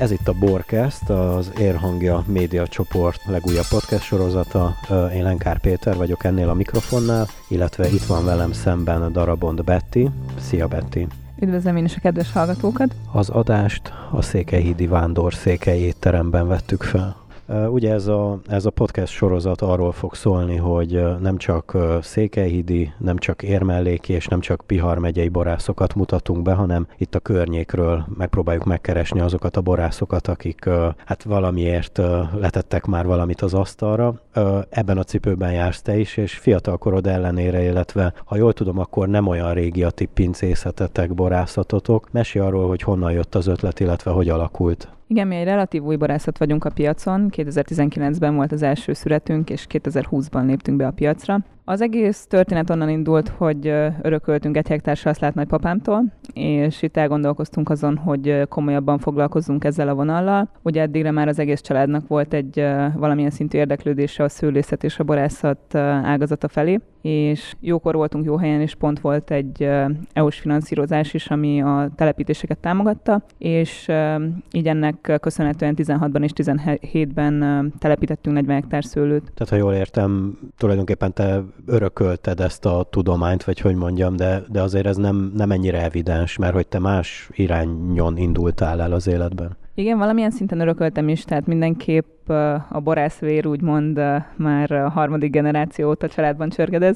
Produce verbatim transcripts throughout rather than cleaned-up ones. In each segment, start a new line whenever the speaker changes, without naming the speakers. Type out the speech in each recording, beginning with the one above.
Ez itt a Borcast, az Érhangja média csoport legújabb podcast sorozata. Én Lenkár Péter vagyok ennél a mikrofonnál, illetve itt van velem szemben a Darabont Betty. Szia Betty!
Üdvözlöm én is a kedves hallgatókat!
Az adást a Székelyhídi Vándor Székely étteremben vettük fel. Ugye ez a, ez a podcast sorozat arról fog szólni, hogy nem csak székelyhídi, nem csak érmelléki és nem csak Bihar megyei borászokat mutatunk be, hanem itt a környékről megpróbáljuk megkeresni azokat a borászokat, akik hát valamiért letettek már valamit az asztalra. Ebben a cipőben jársz te is, és fiatalkorod ellenére, illetve ha jól tudom, akkor nem olyan régi a ti pincészetetek, borászatotok. Mesélj arról, hogy honnan jött az ötlet, illetve hogy alakult.
Igen, mi egy relatív új borászat vagyunk a piacon. kétezer-tizenkilencben volt az első születünk, és kétezer-húszban léptünk be a piacra. Az egész történet onnan indult, hogy örököltünk egy hektár salszlát nagypapámtól, és itt elgondolkoztunk azon, hogy komolyabban foglalkozzunk ezzel a vonallal. Ugye eddigre már az egész családnak volt egy valamilyen szintű érdeklődése a szőlészet és a borászat ágazata felé, és jókor voltunk jó helyen, és pont volt egy é u-s finanszírozás is, ami a telepítéseket támogatta, és így ennek köszönhetően tizenhatban és tizenhétben telepítettünk negyven hektár szőlőt.
Tehát ha jól értem, tulajdonképpen te örökölted ezt a tudományt, vagy hogy mondjam, de, de azért ez nem, nem ennyire evidens, mert hogy te más irányon indultál el az életben.
Igen, valamilyen szinten örököltem is, tehát mindenképp a borászvér úgymond már a harmadik generáció óta családban csörgedez,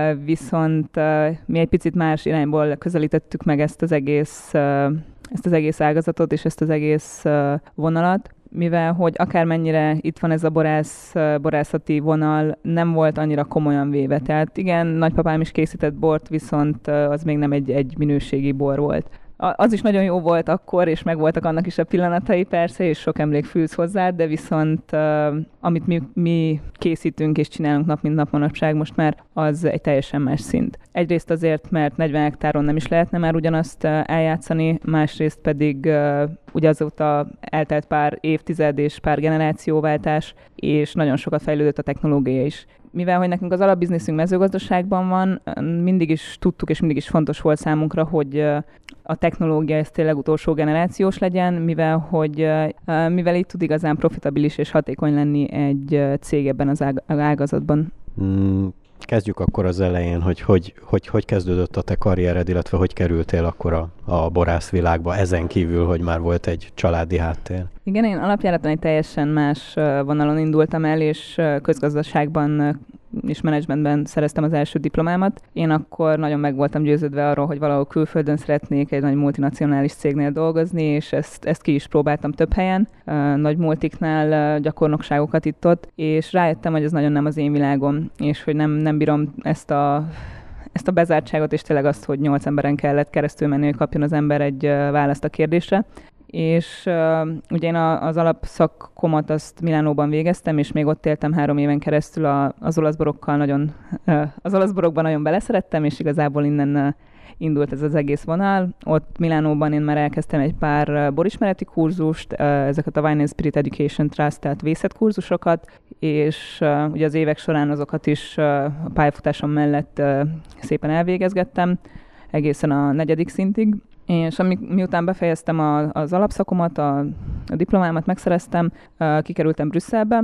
viszont mi egy picit más irányból közelítettük meg ezt az egész, ezt az egész ágazatot és ezt az egész vonalat, mivel hogy akármennyire itt van ez a borász, borászati vonal, nem volt annyira komolyan véve. Tehát igen, nagypapám is készített bort, viszont az még nem egy, egy minőségi bor volt. Az is nagyon jó volt akkor, és megvoltak annak is a pillanatai persze, és sok emlék fűz hozzá, de viszont uh, amit mi, mi készítünk és csinálunk nap mint nap manapság most már, az egy teljesen más szint. Egyrészt azért, mert negyven hektáron nem is lehetne már ugyanazt uh, eljátszani, másrészt pedig uh, ugye azóta eltelt pár évtized és pár generációváltás, és nagyon sokat fejlődött a technológia is. Mivel, hogy nekünk az alapbizniszünk mezőgazdaságban van, mindig is tudtuk, és mindig is fontos volt számunkra, hogy a technológia ez tényleg utolsó generációs legyen, mivel, hogy mivel így tud igazán profitabilis és hatékony lenni egy cég ebben az ágazatban.
Mm, kezdjük akkor az elején, hogy hogy, hogy hogy kezdődött a te karriered, illetve hogy kerültél akkor a, a borászvilágba, ezen kívül, hogy már volt egy családi háttér.
Igen, én alapjáraton egy teljesen más vonalon indultam el, és közgazdaságban és menedzsmentben szereztem az első diplomámat. Én akkor nagyon meg voltam győződve arról, hogy valahol külföldön szeretnék egy nagy multinacionális cégnél dolgozni, és ezt, ezt ki is próbáltam több helyen, nagy multiknál gyakornokságokat itt-ott, és rájöttem, hogy ez nagyon nem az én világom, és hogy nem, nem bírom ezt a ezt a bezártságot, és tényleg azt, hogy nyolc emberen kellett keresztül menni, hogy kapjon az ember egy választ a kérdésre. És uh, ugye én a, az alapszakkomat azt Milánóban végeztem, és még ott éltem három éven keresztül a, az olaszborokkal nagyon, uh, az olaszborokban nagyon beleszerettem, és igazából innen uh, indult ez az egész vonal. Ott Milánóban én már elkezdtem egy pár uh, borismereti kurzust, uh, ezeket a Wine and Spirit Education Trust, tehát vészetkurzusokat, és uh, ugye az évek során azokat is uh, a pályafutásom mellett uh, szépen elvégezgettem, egészen a negyedik szintig. És ami, miután befejeztem a, az alapszakomat, a, a diplomámat megszereztem, kikerültem Brüsszelbe,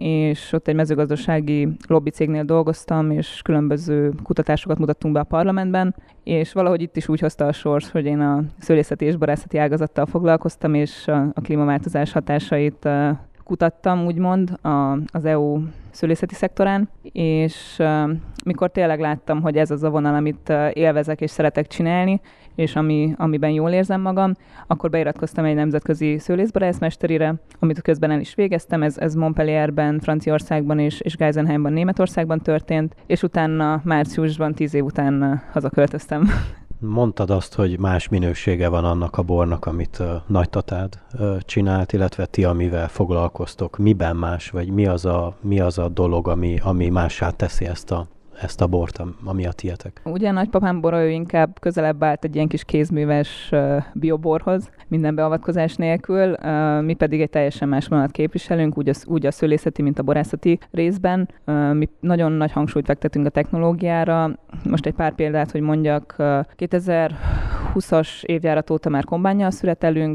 és ott egy mezőgazdasági lobbicégnél dolgoztam, és különböző kutatásokat mutattunk be a parlamentben, és valahogy itt is úgy hozta a sors, hogy én a szőlészeti és borászati ágazattal foglalkoztam, és a, a klímaváltozás hatásait kutattam, úgymond, a, az é u szőlészeti szektorán, és uh, mikor tényleg láttam, hogy ez az a vonal, amit uh, élvezek és szeretek csinálni, és ami, amiben jól érzem magam, akkor beiratkoztam egy nemzetközi szőlészborászmesterire, amit közben el is végeztem, ez, ez Montpellierben, Franciaországban és, és Geisenheimban, Németországban történt, és utána márciusban, tíz év után uh, hazaköltöztem.
Mondtad azt, hogy más minősége van annak a bornak, amit uh, nagytatád uh, csinált, illetve ti, amivel foglalkoztok. Miben más, vagy mi az a, mi az a dolog, ami, ami mássá teszi ezt a, ezt a bort, ami a tietek?
Ugye nagypapám bora, ő inkább közelebb állt egy ilyen kis kézműves uh, bioborhoz, minden beavatkozás nélkül, uh, mi pedig egy teljesen más vonalat képviselünk, úgy a, úgy a szőlészeti, mint a borászati részben. Uh, mi nagyon nagy hangsúlyt fektetünk a technológiára. Most egy pár példát, hogy mondjak, uh, kétezer-húszas évjárat óta már kombánnyal szüretelünk,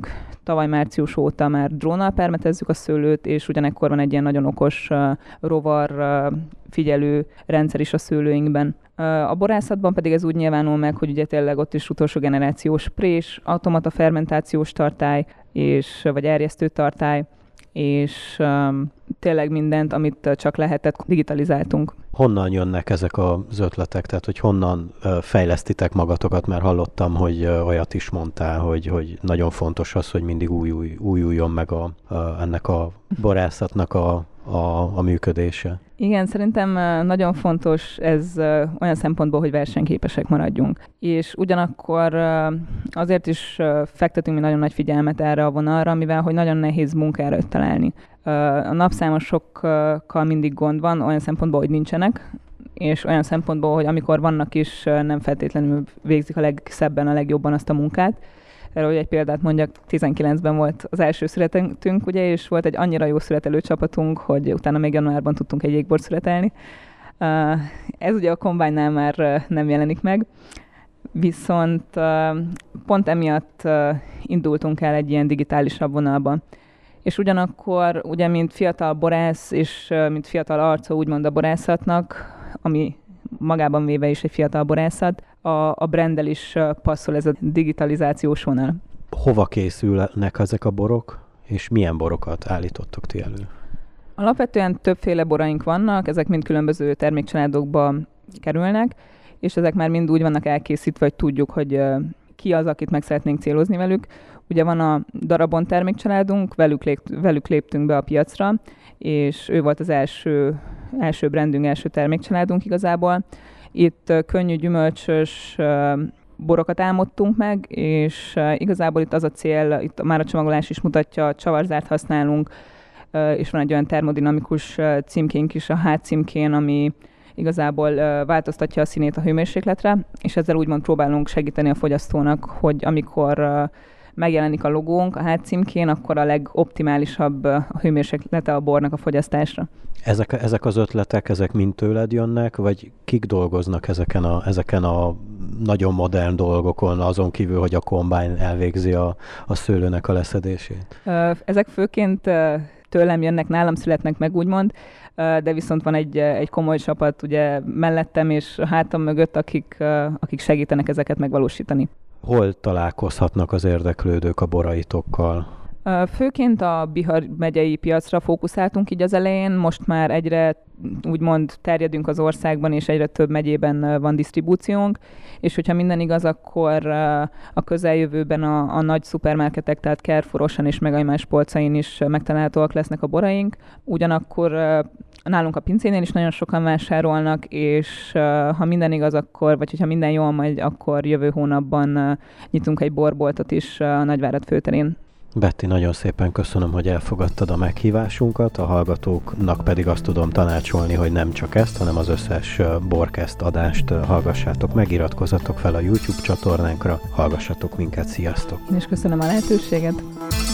tavaly március óta már drónnal permetezzük a szőlőt, és ugyanekkor van egy ilyen nagyon okos uh, rovar uh, figyelő rendszer is a szőlőinkben. Uh, a borászatban pedig ez úgy nyilvánul meg, hogy ugye tényleg ott is utolsó generációs prés, automata fermentációs tartály, és, vagy erjesztő tartály, és um, tényleg mindent, amit csak lehetett, digitalizáltunk.
Honnan jönnek ezek az ötletek? Tehát, hogy honnan fejlesztitek magatokat? Mert hallottam, hogy olyat is mondtál, hogy, hogy nagyon fontos az, hogy mindig újulj, újuljon meg a, a, ennek a borászatnak a, a, a működése.
Igen, szerintem nagyon fontos ez olyan szempontból, hogy versenyképesek maradjunk. És ugyanakkor azért is fektetünk mi nagyon nagy figyelmet erre a vonalra, mivel hogy nagyon nehéz munkára találni. A napszámosokkal mindig gond van, olyan szempontból, hogy nincsenek, és olyan szempontból, hogy amikor vannak is, nem feltétlenül végzik a legszebben, a legjobban azt a munkát. Erről, hogy egy példát mondjak, tizenkilencben volt az első születünk, ugye, és volt egy annyira jó születelő csapatunk, hogy utána még januárban tudtunk egy jégbort születelni. Ez ugye a kombánynál már nem jelenik meg, viszont pont emiatt indultunk el egy ilyen digitálisabb vonalba. És ugyanakkor, ugye, mint fiatal borász, és mint fiatal arca úgymond a borászatnak, ami magában véve is egy fiatal borászat, a, a branddel is passzol ez a digitalizációs vonal.
Hova készülnek ezek a borok, és milyen borokat állítottok ti elő?
Alapvetően többféle boraink vannak, ezek mind különböző termékcsaládokba kerülnek, és ezek már mind úgy vannak elkészítve, hogy tudjuk, hogy ki az, akit meg szeretnénk célozni velük. Ugye van a Darabon termékcsaládunk, velük, lép, velük léptünk be a piacra, és ő volt az első, első brandünk, első termékcsaládunk igazából. Itt könnyű, gyümölcsös borokat álmodtunk meg, és igazából itt az a cél, itt már a csomagolás is mutatja, csavarzárt használunk, és van egy olyan termodinamikus címkénk is a hátcímkén, ami igazából változtatja a színét a hőmérsékletre, és ezzel úgymond próbálunk segíteni a fogyasztónak, hogy amikor megjelenik a logónk a hátcímkén, akkor a legoptimálisabb a hőmérséklete a bornak a fogyasztásra.
Ezek, ezek az ötletek, ezek mind tőled jönnek, vagy kik dolgoznak ezeken a, ezeken a nagyon modern dolgokon, azon kívül, hogy a kombány elvégzi a, a szőlőnek a leszedését?
Ezek főként tőlem jönnek, nálam születnek meg, úgymond, de viszont van egy, egy komoly csapat ugye mellettem és a hátam mögött, akik, akik segítenek ezeket megvalósítani.
Hol találkozhatnak az érdeklődők a boraitokkal?
Főként a Bihar megyei piacra fókuszáltunk így az elején, most már egyre úgymond terjedünk az országban, és egyre több megyében van disztribúciónk, és hogyha minden igaz, akkor a közeljövőben a, a nagy szupermarketek, tehát Carrefour, Auchan és Megaimás polcain is megtalálhatóak lesznek a boraink. Ugyanakkor nálunk a pincénél is nagyon sokan vásárolnak, és ha minden igaz, akkor, vagy hogyha minden jól megy, akkor jövő hónapban nyitunk egy borboltot is a Nagyvárad főterén.
Betty, nagyon szépen köszönöm, hogy elfogadtad a meghívásunkat, a hallgatóknak pedig azt tudom tanácsolni, hogy nem csak ezt, hanem az összes Borcast adást hallgassátok meg, iratkozzatok fel a YouTube csatornánkra, hallgassatok minket, sziasztok!
Én is köszönöm a lehetőséget!